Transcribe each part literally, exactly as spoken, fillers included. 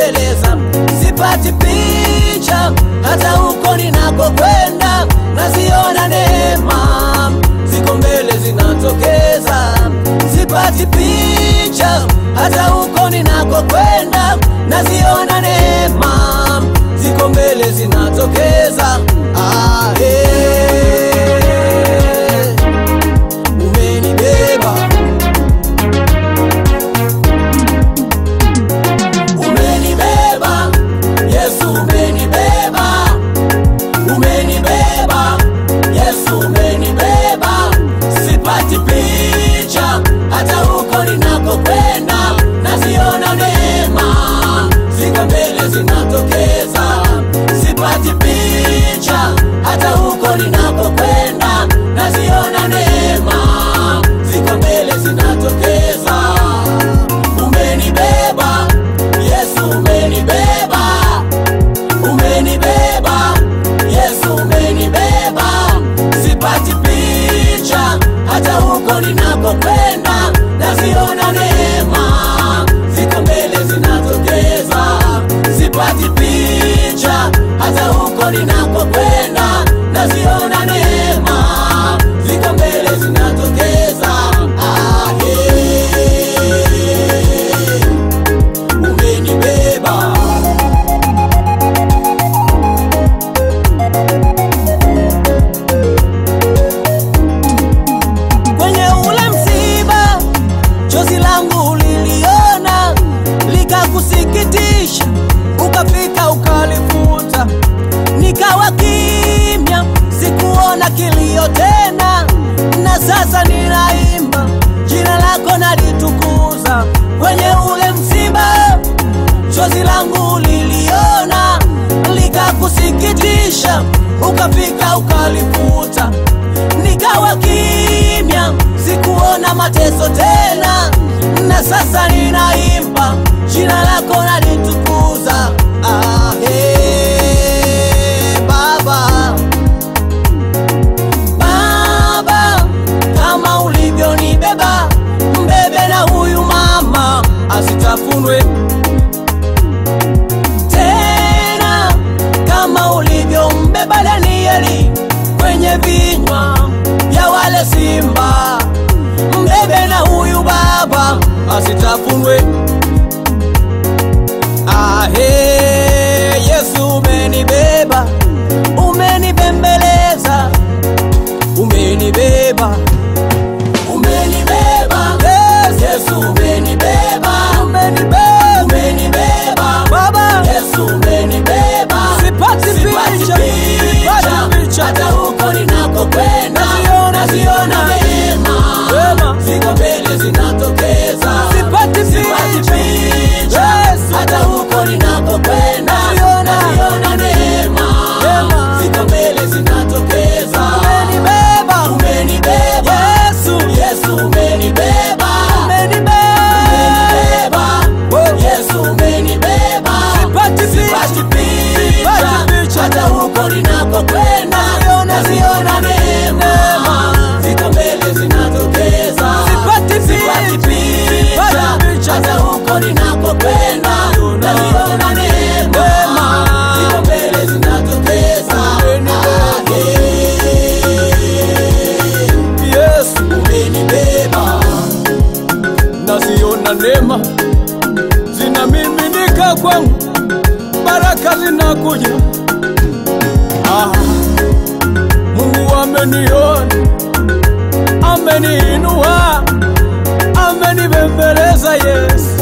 umenibembeleza, sipati picha hata huko ninakokwenda, naziona neema ziko mbele zinatokeza. Sipati picha hata huko ninakokwenda, naziona neema ziko mbele zinatokeza. Ah, hey. Umenibeba, umenibeba, Yesu umenibeba, umenibeba, Yesu umenibeba. Sipati picha hata huko ninakokwenda, naziona neema ziko mbele zinatokeza. Sipati picha hata huko ninakokwenda, naziona neema ziko mbele zinatokeza. Umenibeba, Yesu umenibeba, umenibeba, Yesu umenibeba. Sipati picha hata huko ninakokwenda, naziona neema ziko mbele zinatokeza. Sipati picha hata huko ninakokwenda, naziona neema ziko mbele zinatokeza. Ah, hey. Umenibeba, kwenye ule msiba chozi langu uliliona, likakusikitisha, ukafika ukalifuta. Nikawa kimya, sikuona kilio tena, na sasa ninaimba jina lako nalitukuza. Kwenye ule msiba chozi langu uliliona, likakusikitisha, ukafika ukalifuta. Nikawa kimya, sikuona mateso tena, na sasa ninaimba jina lako nalitukuza. Ah, hey, Baba, Baba, kama ulivyonibeba, mbebe na huyu mama asitafunwe tena, kama ulivyombeba Danieli kwenye vinywa vya wale simba. Mbebe na huyu Baba asitafunwe. Ah, hey, Yesu umenibeba, umenibembeleza, umenibeba, umenibeba, yes. Yesu umenibeba, umenibeba, umenibeba Baba, Yesu umenibeba. Sipati picha, sipati picha hata huko ninakokwenda, naziona neema ziko mbele zinatokeza. Sipati picha hata huko ninakokwenda, naziona neema ziko mbele zinatokeza. Umenibeba, umenibeba, Yesu, Yesu umenibeba, umenibeba, Yesu umenibeba. Sipati picha hata huko ninakokwenda, naziona neema ziko mbele zinatokeza. Sipati picha hata huko ninakokwenda, naziona neema ziko mbele zinatokeza. Yesu umenibeba, naziona neema zinamiminika kwangu, baraka zinakuja. Ah, Mungu ameniona, ameniinua, amenibembeleza. Yesu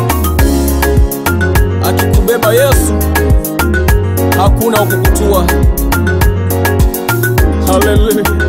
akikubeba, Yesu hakuna ukukutua. Hallelujah.